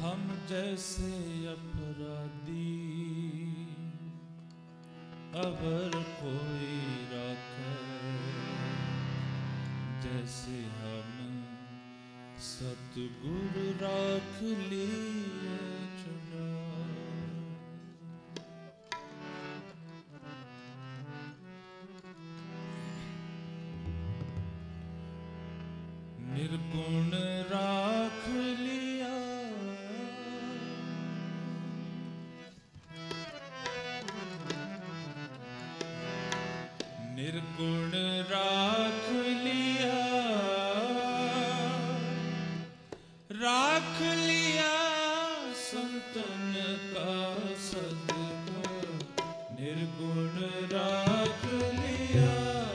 हम जैसे अपराधी अगर कोई राखे, जैसे हम सतगुरु राख लिए चुरा। निर्गुण राख लिया, निर्गुण राख लिया, राख लिया संतन का सदका। निर्गुण राख लिया,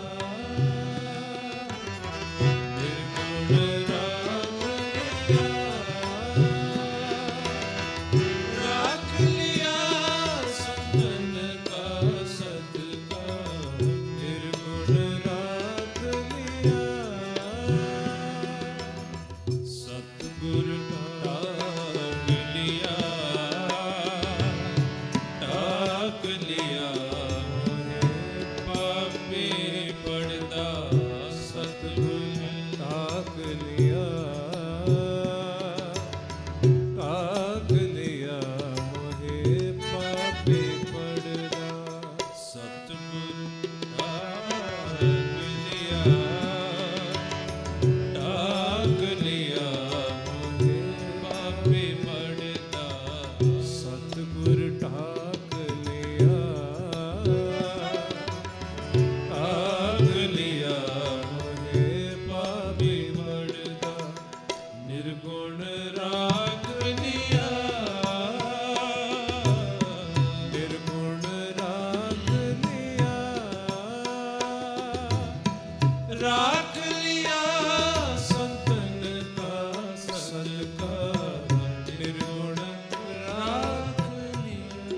राख लिया संतन का सदका। निर्गुण राख लिया,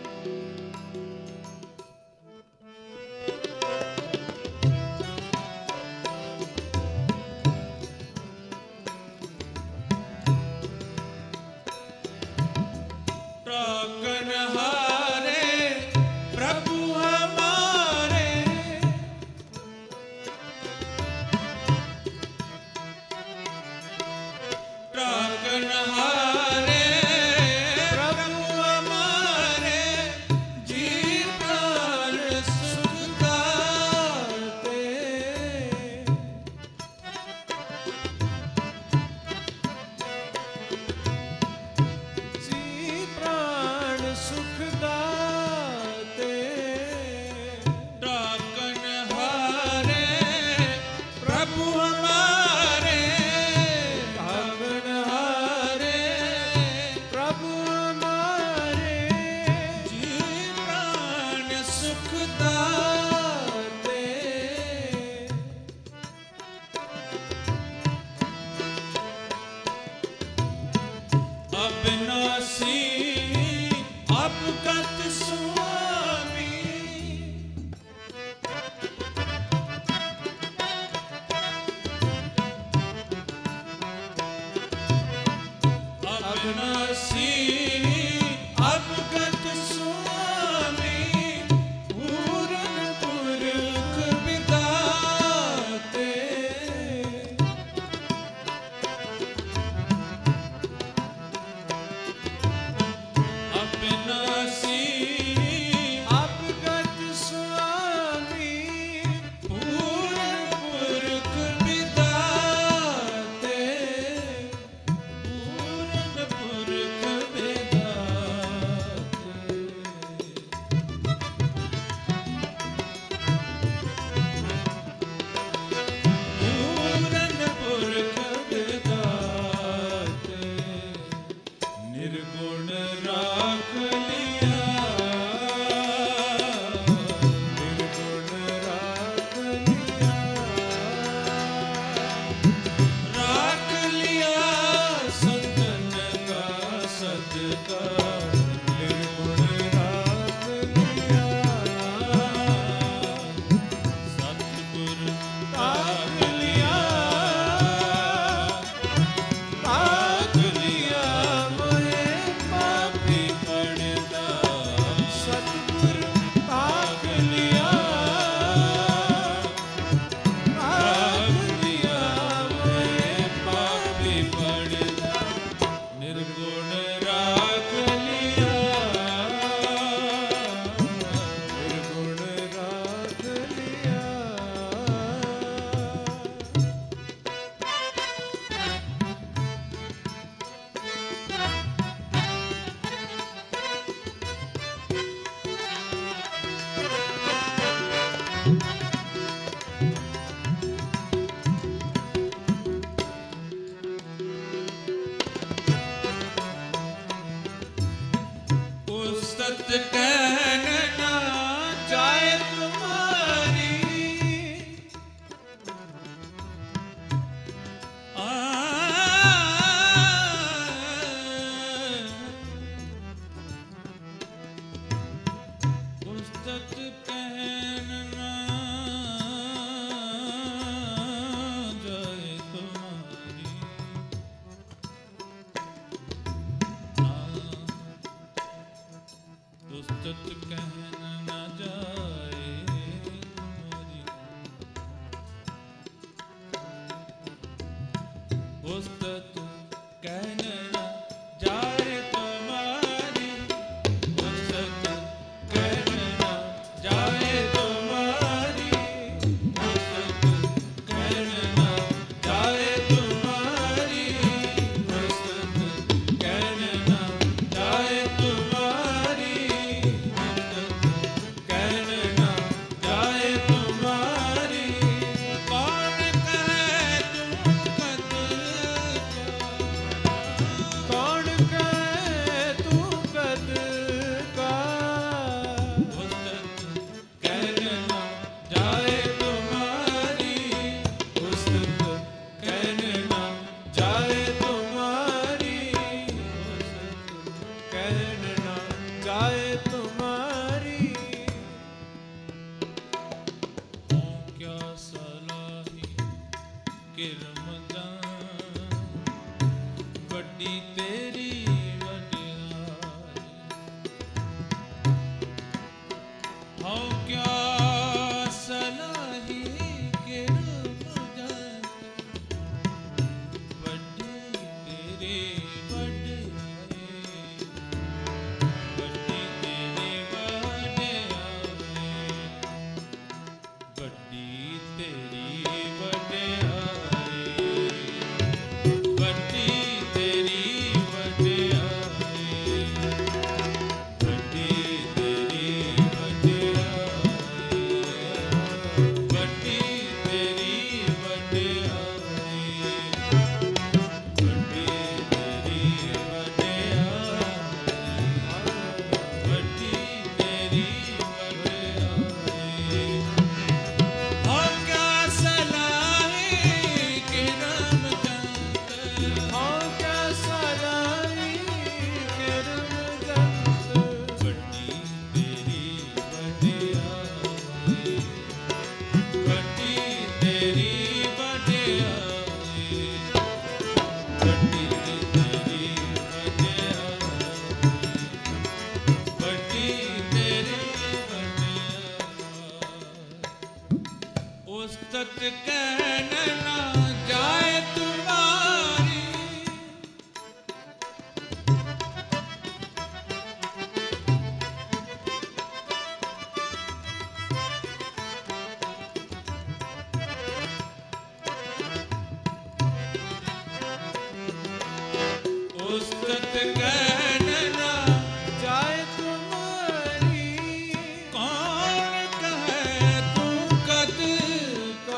राखन हारे प्रभु हमारे, राखन हारे प्रभु हमारे, जी प्राण सुख दाते। जी प्राण सुख दाते, राखन हारे प्रभु हमारे, राखन हारे प्रभु हमारे, जी प्राण सुख दाते। अविनाशी अपगत स्वामी, अविनाशी अपगत स्वामी, पूरन पुरख विदाते। अविनाशी अपगत स्वामी, पूर्ण पुरख विदाते। पूर्ण पुरख विदाते। कहन ना जाए तुम्हारी पुस्तक कहन ना जाए तुम्हारी पुस्तक कहन ना जाए तुम्हारी पुस्तक कहन ना जाए तुम्हारी पुस्तक कहन ना जाए तुम्हारी पुस्तक कहन ना जाए तुम्हारी पुस्तक कहन ना जाए तुम्हारी पुस्तक कहन ना जाए तुम्हारी कौन कहे तुम कद कौन कहे तू कद का पुस्तक कहन ना जाए तुम्हारी पुस्तक कहन ना जाए तुम्हारी कहन ना जाए तुम्हारी हो क्या सलाही किरमजान वड्डी तेरी वड्याई हो क्या सलाही किरमजान वड्डी तेरी वड्याई वड्डी तेरी वड्याई वड्डी तेरी वड्याई वड्डी तेरी वड्याई वड्डी तेरी वड्याई वड्डी तेरी वड्याई वड्डी तेरी वड्याई वड्डी तेरी वड्याई हो क्या सलाही किरमचंद हो क्या सलाई किरमचंद वड्डी तेरी वड्याई वड्डी तेरी वड्याई वड्डी तेरी वड्याई वड्डी तेरी वड्याई उस्तत कहन ना जाए तुम्हारी उस्तत कहन ना जाए तुम्हारी कौन कहे तू कद का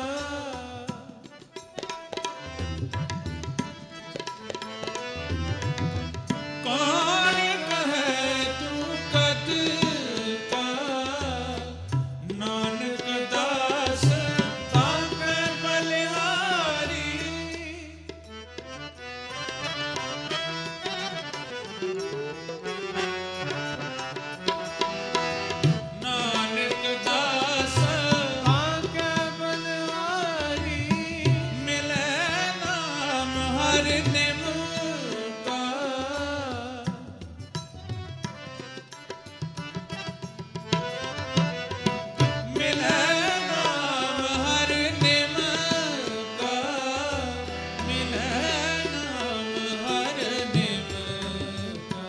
कौन कहे तू कद का नानक दास ताके बलिहारी नानक दास आके बलिहारी मिले नाम हर निम का मिले नाम हर निम का मिले नाम हर निम का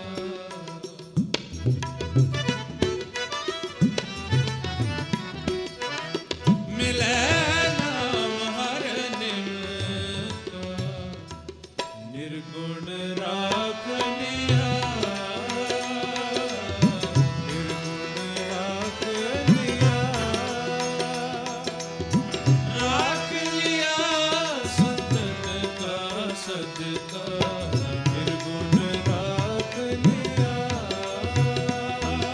मिले नाम हर निम का निर्गुण राख लिया निर्गुण राख लिया राख लिया सतत का सदका निर्गुण राख लिया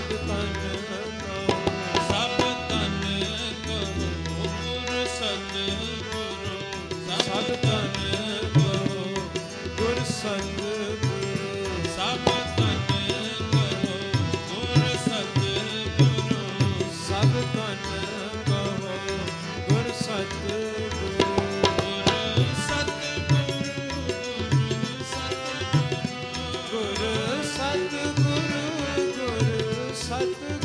ਸਭ ਤਨ ਕਹੋ ਸਭ ਤਨ ਕਹੋ ਗੁਰ ਸਤਿਗੁਰੂ ਸਭ ਤਨ ਕਹੋ ਗੁਰ ਸਤਿਗੁਰੂ ਸਭ ਤਨ ਕਹੋ ਗੁਰ ਸਤਿਗੁਰੂ ਸਭ ਤਨ ਕਹੋ ਗੁਰ ਸਤਿਗੁਰੂ ਗੁਰ ਸਤਿਗੁਰੂ ਗੁਰ ਸਤਿਗੁਰੂ ਗੁਰ ਸਤਿਗੁਰੂ